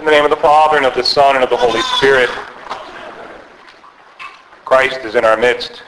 In the name of the Father, and of the Son, and of the Holy Spirit. Christ is in our midst.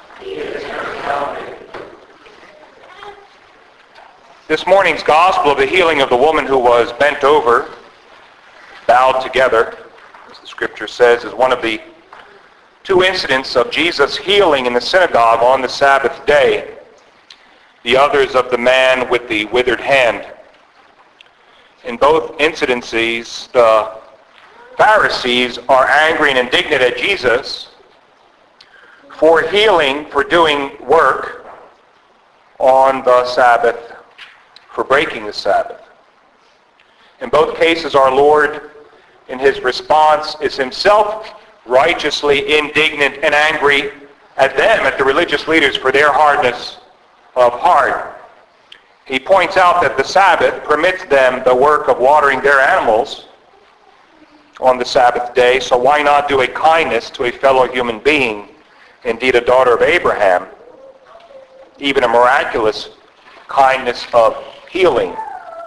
This morning's gospel of the healing of the woman who was bent over, bowed together, as the scripture says, is one of the two incidents of Jesus' healing in the synagogue on the Sabbath day. The other is of the man with the withered hand. In both incidences, the Pharisees are angry and indignant at Jesus for healing, for doing work on the Sabbath, for breaking the Sabbath. In both cases, our Lord, in his response, is himself righteously indignant and angry at them, at the religious leaders, for their hardness of heart. He points out that the Sabbath permits them the work of watering their animals on the Sabbath day, so why not do a kindness to a fellow human being, indeed a daughter of Abraham, even a miraculous kindness of healing.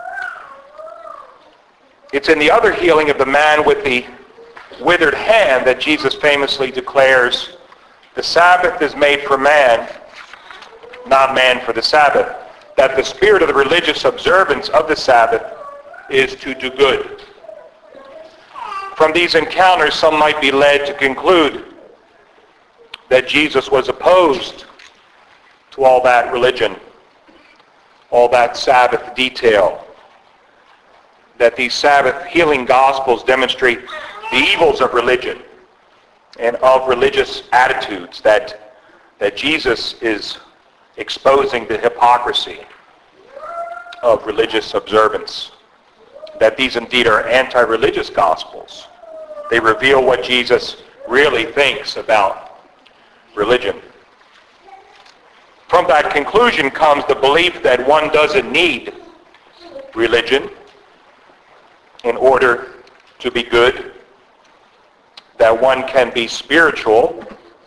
It's in the other healing of the man with the withered hand that Jesus famously declares, the Sabbath is made for man, not man for the Sabbath. That the spirit of the religious observance of the Sabbath is to do good. From these encounters, some might be led to conclude that Jesus was opposed to all that religion, all that Sabbath detail, that these Sabbath healing gospels demonstrate the evils of religion and of religious attitudes, that Jesus is exposing the hypocrisy of religious observance, that these indeed are anti-religious gospels. They reveal what Jesus really thinks about religion. From that conclusion comes the belief that one doesn't need religion in order to be good, that one can be spiritual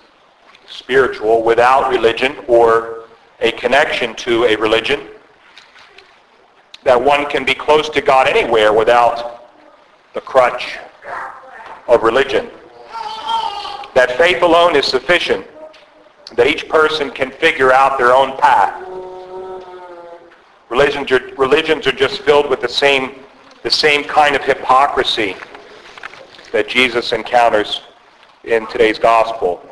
without religion or a connection to a religion, that one can be close to God anywhere without the crutch of religion, that faith alone is sufficient, that each person can figure out their own path. Religions are just filled with the same kind of hypocrisy that Jesus encounters in today's gospel.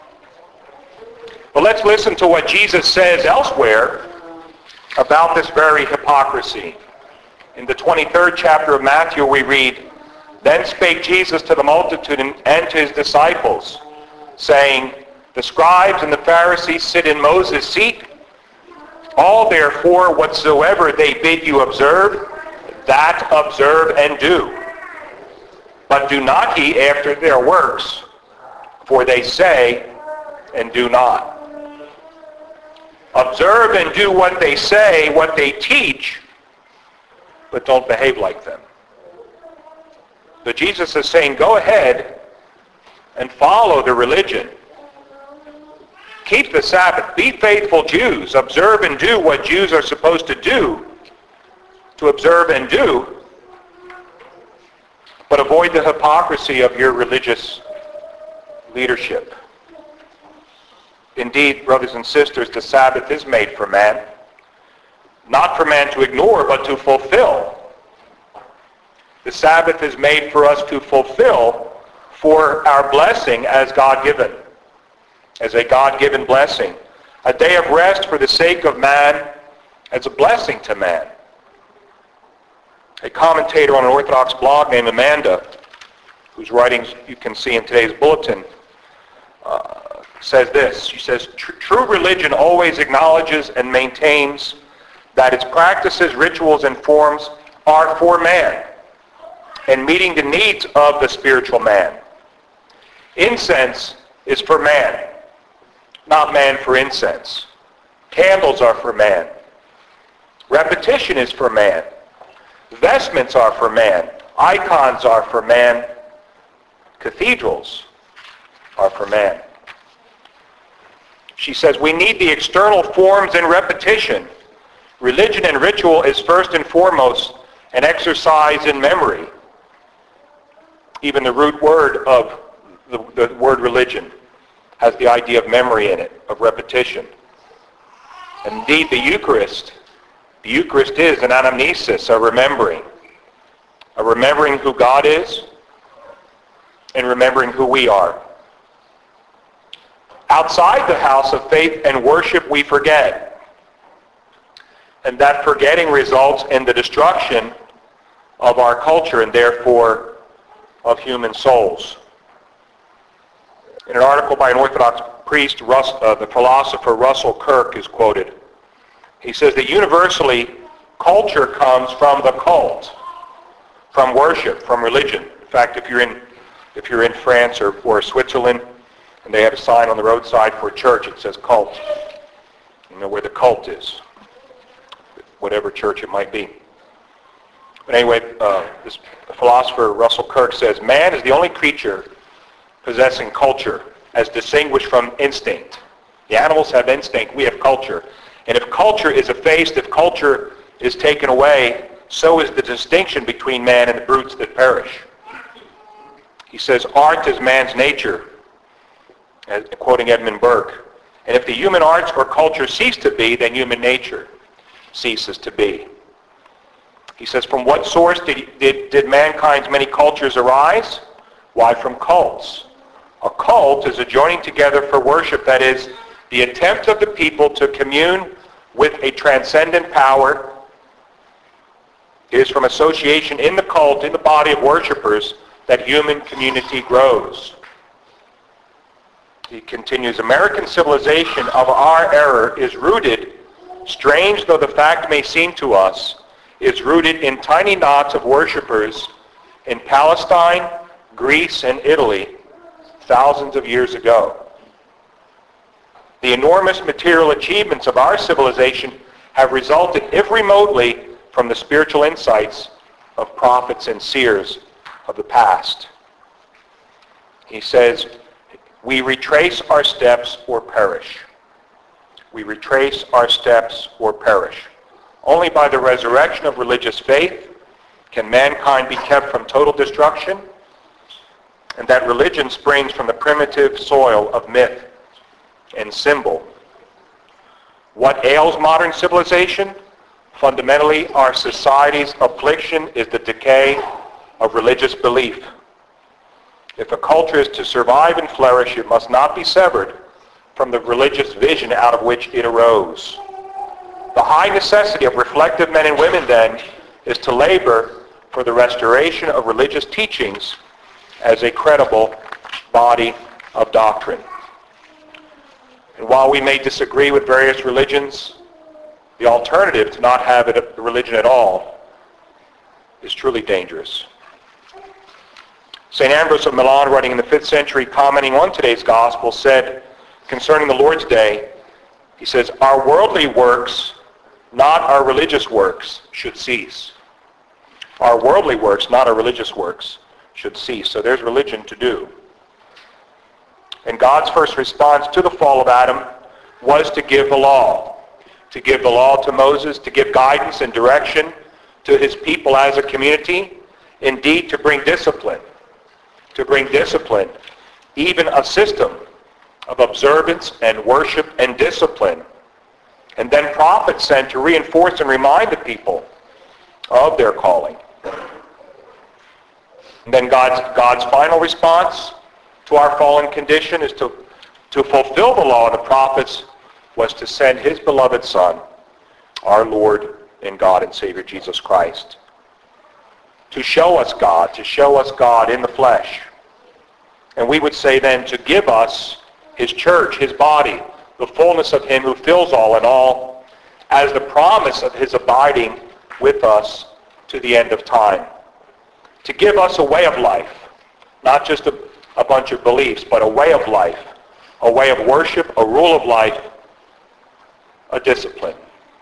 But let's listen to what Jesus says elsewhere about this very hypocrisy. In the 23rd chapter of Matthew we read, "Then spake Jesus to the multitude and to his disciples, saying, The scribes and the Pharisees sit in Moses' seat. All therefore whatsoever they bid you observe, that observe and do. But do not ye after their works, for they say and do not." Observe and do what they say, what they teach, but don't behave like them. So Jesus is saying, go ahead and follow the religion. Keep the Sabbath. Be faithful Jews. Observe and do what Jews are supposed to do, to observe and do, but avoid the hypocrisy of your religious leadership. Indeed, brothers and sisters, the Sabbath is made for man, not for man to ignore, but to fulfill. The Sabbath is made for us to fulfill for our blessing as God-given, as a God-given blessing. A day of rest for the sake of man as a blessing to man. A commentator on an Orthodox blog named Amanda, whose writings you can see in today's bulletin, says this. She says, true religion always acknowledges and maintains that its practices, rituals, and forms are for man and meeting the needs of the spiritual man. Incense is for man, not man for incense. Candles are for man. Repetition is for man. Vestments are for man. Icons are for man. Cathedrals are for man. She says, we need the external forms and repetition. Religion and ritual is first and foremost an exercise in memory. Even the root word of the word religion has the idea of memory in it, of repetition. Indeed, the Eucharist is an anamnesis, a remembering who God is and remembering who we are. Outside the house of faith and worship, we forget. And that forgetting results in the destruction of our culture and therefore of human souls. In an article by an Orthodox priest, the philosopher Russell Kirk is quoted. He says that universally, culture comes from the cult, from worship, from religion. In fact, if you're in France or Switzerland, and they have a sign on the roadside for a church, it says cult. You know where the cult is, whatever church it might be. But anyway, this philosopher Russell Kirk says, man is the only creature possessing culture as distinguished from instinct. The animals have instinct, we have culture. And if culture is effaced, if culture is taken away, so is the distinction between man and the brutes that perish. He says, art is man's nature, quoting Edmund Burke. And if the human arts or culture cease to be, then human nature ceases to be. He says, from what source did mankind's many cultures arise? Why, from cults. A cult is a joining together for worship, that is, the attempt of the people to commune with a transcendent power. It is from association in the cult, in the body of worshipers, that human community grows. He continues, American civilization of our era is rooted, strange though the fact may seem to us, is rooted in tiny knots of worshipers in Palestine, Greece, and Italy thousands of years ago. The enormous material achievements of our civilization have resulted, if remotely, from the spiritual insights of prophets and seers of the past. He says, we retrace our steps or perish. We retrace our steps or perish. Only by the resurrection of religious faith can mankind be kept from total destruction, and that religion springs from the primitive soil of myth and symbol. What ails modern civilization? Fundamentally, our society's affliction is the decay of religious belief. If a culture is to survive and flourish, it must not be severed from the religious vision out of which it arose. The high necessity of reflective men and women, then, is to labor for the restoration of religious teachings as a credible body of doctrine. And while we may disagree with various religions, the alternative to not have a religion at all is truly dangerous. St. Ambrose of Milan, writing in the 5th century, commenting on today's gospel, said concerning the Lord's Day, he says, our worldly works, not our religious works, should cease. Our worldly works, not our religious works, should cease. So there's religion to do. And God's first response to the fall of Adam was to give the law. To give the law to Moses, to give guidance and direction to his people as a community. Indeed, to bring discipline. To bring discipline. Even a system of observance and worship and discipline. And then prophets sent to reinforce and remind the people of their calling. And then God's final response to our fallen condition is to fulfill the law and the prophets was to send his beloved Son, our Lord and God and Savior Jesus Christ, to show us God in the flesh. And we would say then to give us his church, his body, the fullness of him who fills all in all, as the promise of his abiding with us to the end of time. To give us a way of life, not just a bunch of beliefs, but a way of life, a way of worship, a rule of life, a discipline.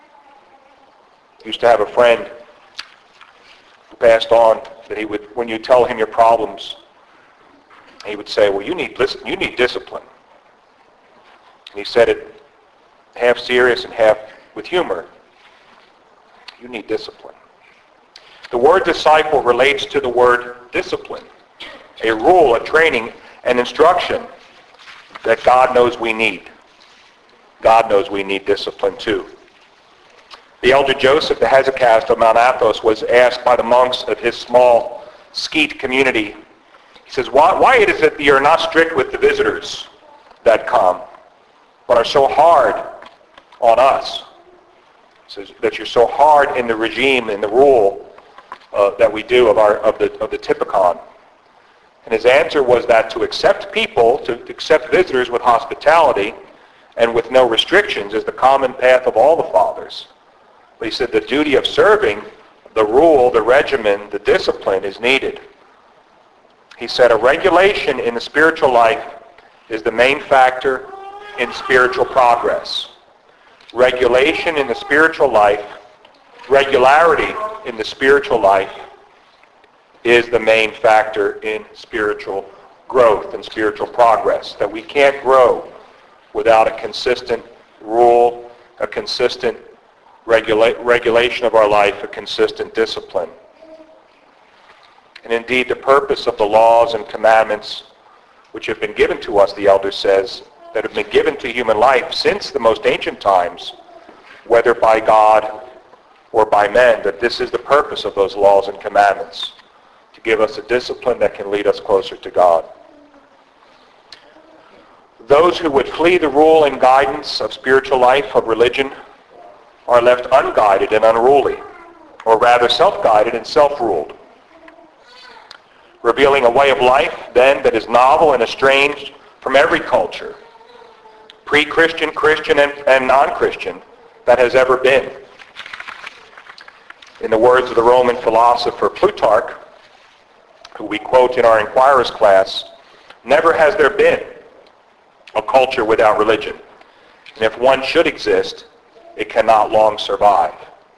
I used to have a friend who passed on that he would, when you tell him your problems, he would say, well, you need discipline. And he said it half serious and half with humor. You need discipline. The word disciple relates to the word discipline. a rule, a training, an instruction that God knows we need. God knows we need discipline too. The elder Joseph, the Hesychast of Mount Athos, was asked by the monks of his small skeet community, he says, why is it that you're not strict with the visitors that come, but are so hard on us? He says that you're so hard in the regime, in the rule that we do of the Typicon. And his answer was that to accept people, to accept visitors with hospitality and with no restrictions is the common path of all the fathers. But he said the duty of serving, the rule, the regimen, the discipline is needed. He said a regulation in the spiritual life is the main factor in spiritual progress. Regulation in the spiritual life, regularity in the spiritual life is the main factor in spiritual growth and spiritual progress. That we can't grow without a consistent rule, a consistent regulation of our life, a consistent discipline. And indeed, the purpose of the laws and commandments which have been given to us, the elder says, that have been given to human life since the most ancient times, whether by God or by men, that this is the purpose of those laws and commandments, to give us a discipline that can lead us closer to God. Those who would flee the rule and guidance of spiritual life, of religion, are left unguided and unruly, or rather self-guided and self-ruled, revealing a way of life then that is novel and estranged from every culture, pre-Christian, Christian, and non-Christian, that has ever been. In the words of the Roman philosopher Plutarch, who we quote in our Inquirers class, never has there been a culture without religion. And if one should exist, it cannot long survive.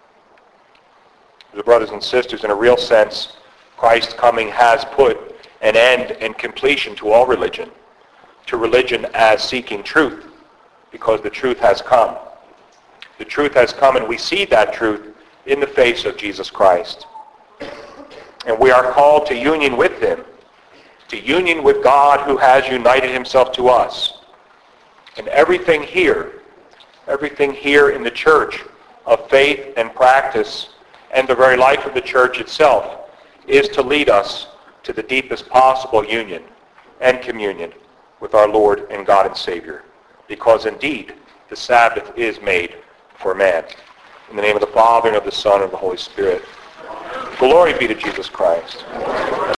The brothers and sisters, in a real sense, Christ's coming has put an end and completion to all religion, to religion as seeking truth, because the truth has come. The truth has come, and we see that truth in the face of Jesus Christ. And we are called to union with him, to union with God who has united himself to us. And everything here in the church of faith and practice and the very life of the church itself is to lead us to the deepest possible union and communion with our Lord and God and Savior. Because indeed, the Sabbath is made for man. In the name of the Father, and of the Son, and of the Holy Spirit. Glory be to Jesus Christ.